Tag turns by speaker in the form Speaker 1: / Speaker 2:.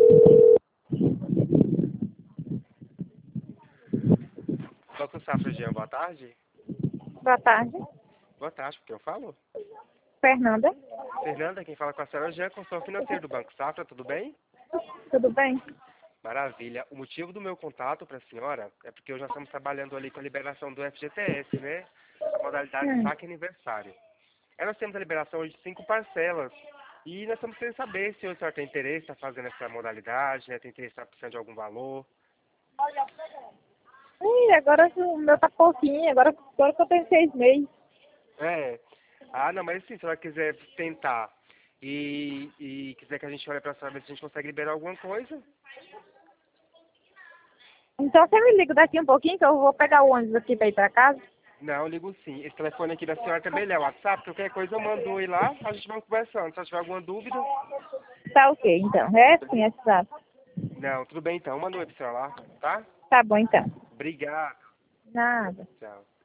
Speaker 1: Banco Safra, Jean, boa tarde.
Speaker 2: Boa tarde.
Speaker 1: Boa tarde, porque eu falo.
Speaker 2: Fernanda.
Speaker 1: Fernanda, quem fala com a senhora é Jean, consultor financeiro do Banco Safra, tudo bem?
Speaker 2: Tudo bem?
Speaker 1: Maravilha. O motivo do meu contato para a senhora é porque nós estamos trabalhando ali com a liberação do FGTS, né? A modalidade saque aniversário. Aí nós temos a liberação hoje de 5 parcelas. E nós estamos querendo saber se o senhor tem interesse em estar fazendo essa modalidade, né? Tem interesse em estar precisando de algum valor.
Speaker 2: Ih, agora o meu tá pouquinho, agora que eu tenho 6 meses.
Speaker 1: É. Ah, não, mas assim, se a senhora quiser tentar e quiser que a gente olhe para a senhora ver se a gente consegue liberar alguma coisa.
Speaker 2: Então você me liga daqui um pouquinho que eu vou pegar o ônibus aqui pra ir pra casa.
Speaker 1: Não, eu ligo sim. Esse telefone aqui da senhora também é o WhatsApp, qualquer coisa eu mando um aí lá, a gente vai conversando. Se tiver alguma dúvida.
Speaker 2: Tá ok, então. É sim, é exato.
Speaker 1: Não, tudo bem então. Manda um oi pra senhora lá, tá?
Speaker 2: Tá bom, então.
Speaker 1: Obrigado.
Speaker 2: Nada.
Speaker 1: Tchau.